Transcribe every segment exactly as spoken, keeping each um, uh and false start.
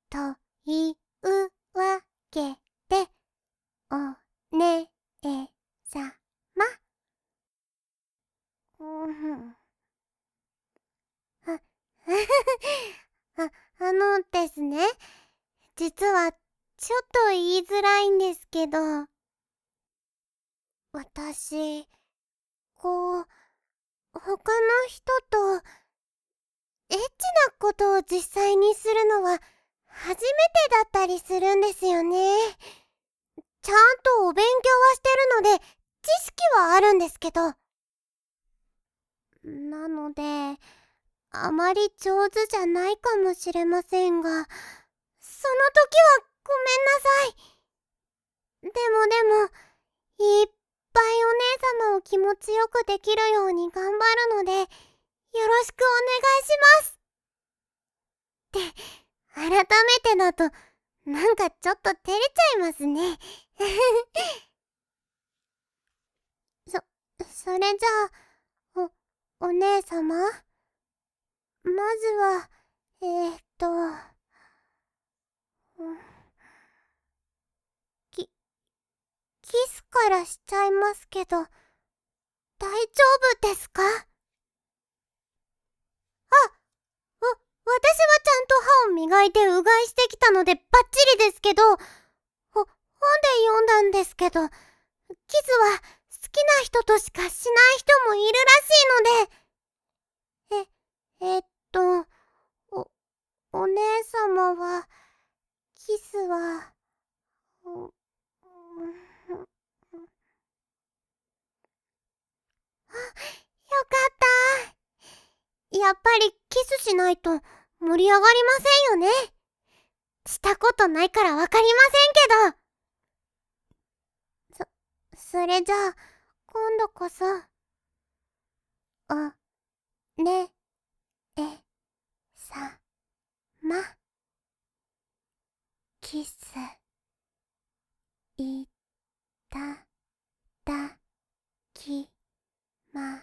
というわけで、お姉さま。うんあ、あ、あのですね、実はちょっと言いづらいんですけど、私、こう、他の人とエッチなことを実際にするのは初めてだったりするんですよね。ちゃんとお勉強はしてるので、知識はあるんですけど。なので、あまり上手じゃないかもしれませんが、その時はごめんなさい。でもでも、いっぱいお姉様を気持ちよくできるように頑張るので、よろしくお願いします。って、改めてだと、なんかちょっと照れちゃいますね。そ、それじゃあ、お、お姉様まずは、えー、っと、き、キスからしちゃいますけど、大丈夫ですか？あ、わ、私はちゃんと歯を磨いてうがいしてきたのでバッチリですけど、ほ、本で読んだんですけど、キスは好きな人としかしない人もいるらしいので、え、えっと、お、お姉様は、キスは、う、う、あ、よかった。やっぱりキスしないと盛り上がりませんよね。したことないからわかりませんけど。そ、それじゃあ、今度こそ、お、ね、え、さ、ま、キス、いただきます。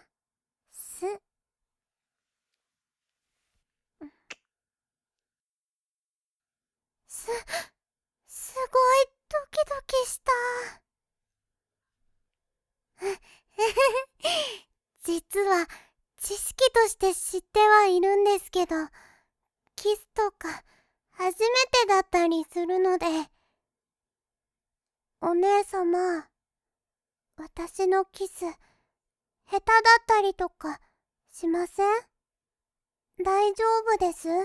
す、すごいドキドキした。実は知識として知ってはいるんですけど、キスとか初めてだったりするので。お姉様、私のキス下手だったりとかしません？大丈夫です？って、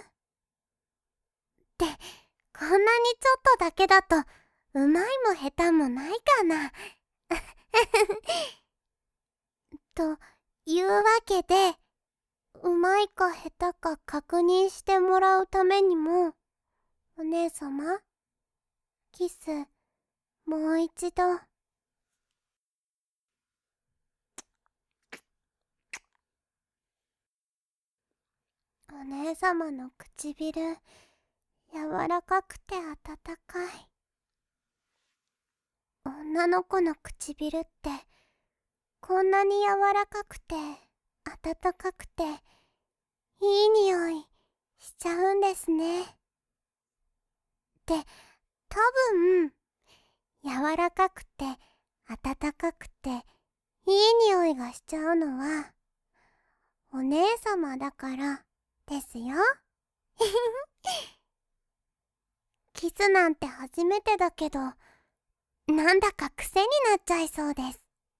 こんなにちょっとだけだとうまいも下手もないかな。というわけで、うまいか下手か確認してもらうためにも、お姉様、キスもう一度。お姉様の唇、柔らかくて温かい。女の子の唇ってこんなに柔らかくて温かくていい匂いしちゃうんですね。で、多分柔らかくて温かくていい匂いがしちゃうのはお姉様だからですよ。キスなんて初めてだけど、なんだか癖になっちゃいそうです。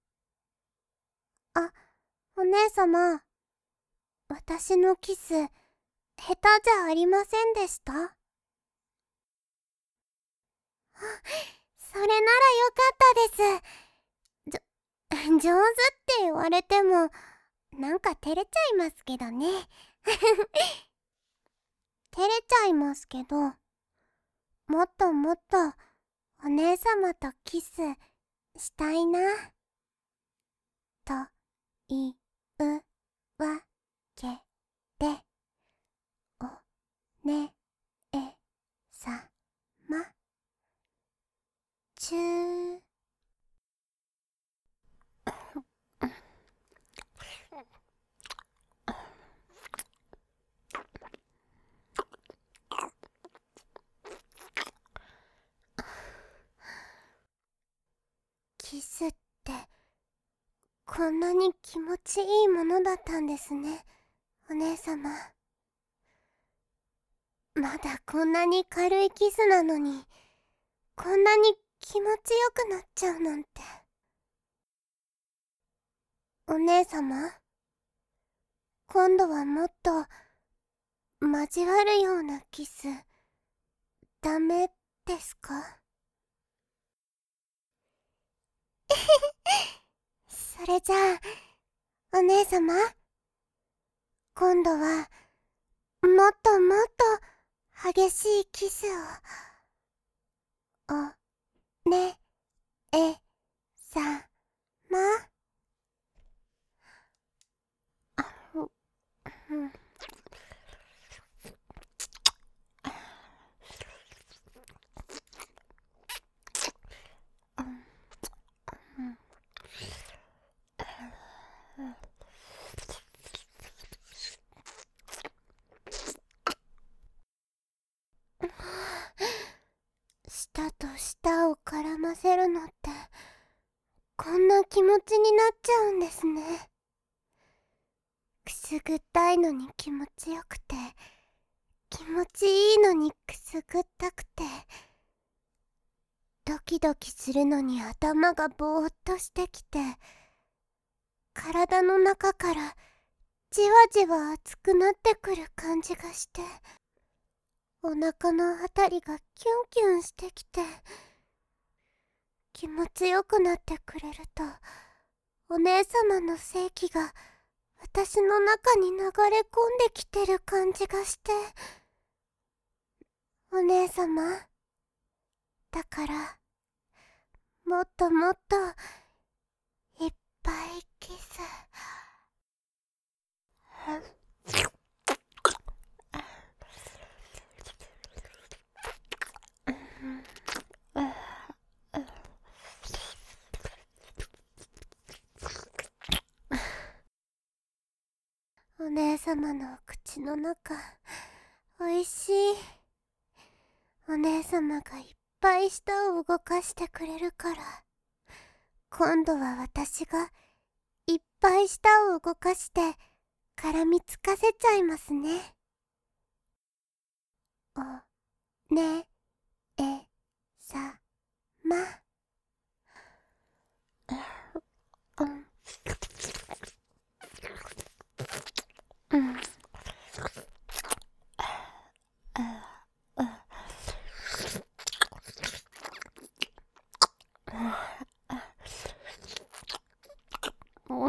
あ、お姉様、私のキス下手じゃありませんでした？あ、それならよかったです。じょ、上手って言われても、なんか照れちゃいますけどね。照れちゃいますけど、もっともっとお姉様とキスしたいな、というわけで、おねえさま、ちゅー。 こんなに気持ちいいものだったんですね、お姉様。まだこんなに軽いキスなのに、こんなに気持ちよくなっちゃうなんて。お姉様、今度はもっと交わるようなキス、ダメですか？それじゃあ、お姉様、今度はもっともっと激しいキスを。お、ね、え、さ、ま。うん。舌と舌を絡ませるのってこんな気持ちになっちゃうんですね。くすぐったいのに気持ちよくて、気持ちいいのにくすぐったくて、ドキドキするのに頭がぼーっとしてきて、体の中からじわじわ熱くなってくる感じがして、お腹のあたりがキュンキュンしてきて、気持ちよくなってくれると、お姉様の性器が私の中に流れ込んできてる感じがして。お姉様、だからもっともっといっぱいキス。お姉様の口の中、おいしい。お姉様がいっぱい舌を動かしてくれるから、今度は私がいっぱい舌を動かして絡みつかせちゃいますね。お、ね、え、さ、ま。うん。うん。うん。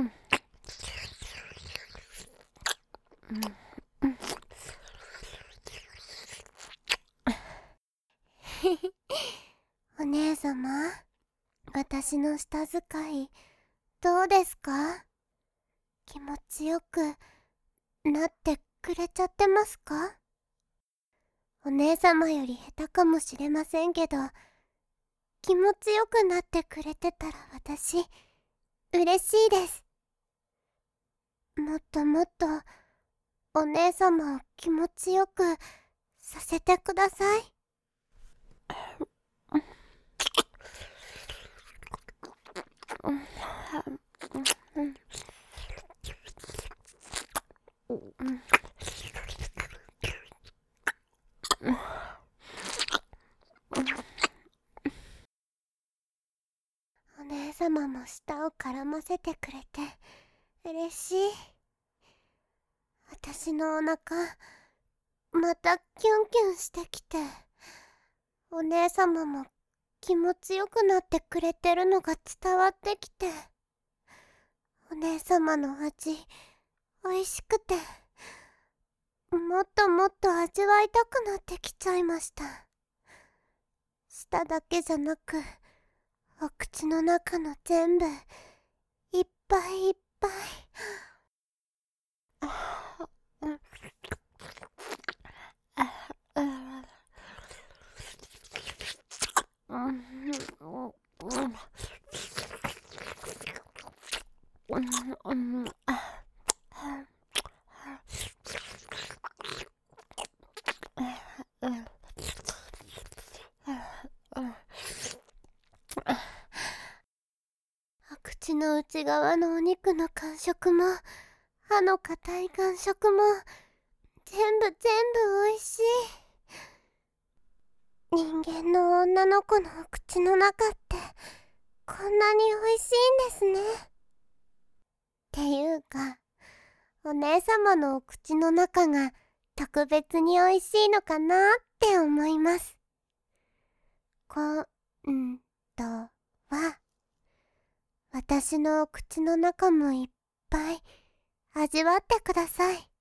お姉様、私の舌使いどうですか？気持ちよくなってくれちゃってますか？お姉様より下手かもしれませんけど、気持ちよくなってくれてたら私嬉しいです。もっともっとお姉様を気持ちよくさせてください。お姉様も舌を絡ませてくれて嬉しい。私のお腹またキュンキュンしてきて、お姉様も気持ちよくなってくれてるのが伝わってきて、お姉様の味おいしくて、もっともっと味わいたくなってきちゃいました。舌だけじゃなくお口の中の全部いっぱいいっぱい。お口口の内側のお肉の感触も、歯の硬い感触も、全部全部おいしい。人間の女の子のお口の中って、こんなにおいしいんですね。っていうか、お姉様のお口の中が特別においしいのかなって思います。今度は、私のお口の中もいっぱい味わってください。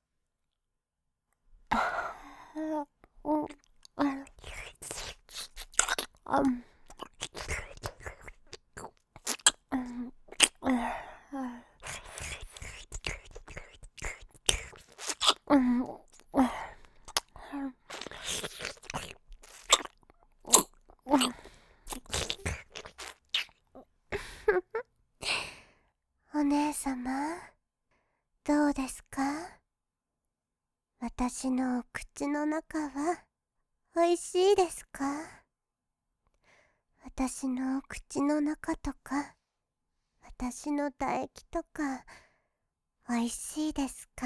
お姉様、どうですか？私のお口の中はおいしいですか？私のお口の中とか、私の唾液とか、おいしいですか？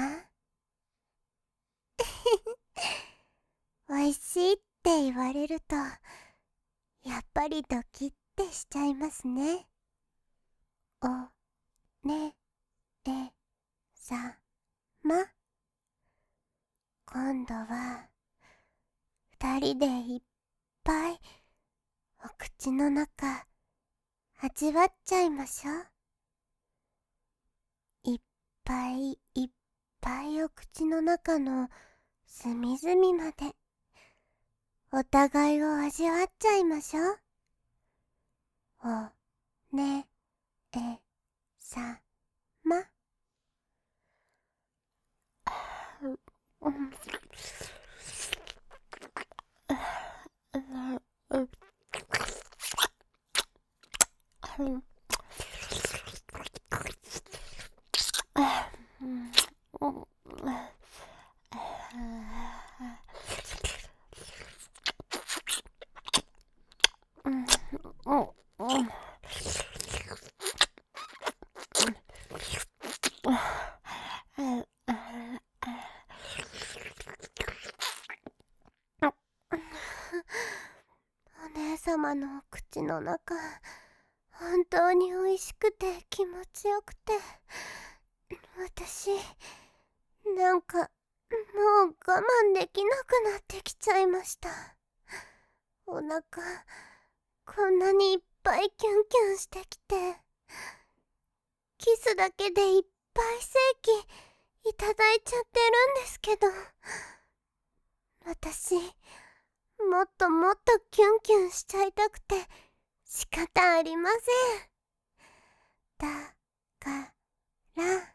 おいしいって言われると、やっぱりドキッてしちゃいますね。お、ね、え、さ、ま。今度は、二人でいっぱい、お口の中、味わっちゃいましょう。いっぱいいっぱいお口の中の隅々まで、お互いを味わっちゃいましょう。お、ね、え、さ、ま。うん。お姉様のお口の中、本当に美味しくて気持ちよくて、私、なんか、もう我慢できなくなってきちゃいました。お腹、こんなにいっぱいキュンキュンしてきて、キスだけでいっぱい精気いただいちゃってるんですけど、私、もっともっとキュンキュンしちゃいたくて仕方ありません。だから、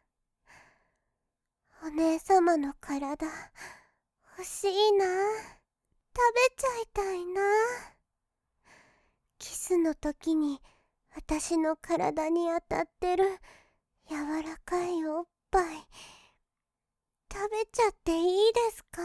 お姉様の体、欲しいな。食べちゃいたいな。キスの時に私の体に当たってる柔らかいおっぱい、食べちゃっていいですか？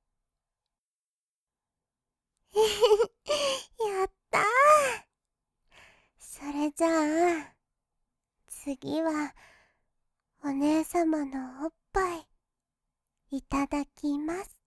やったー。それじゃあ、次は、お姉様のおっぱい、いただきます。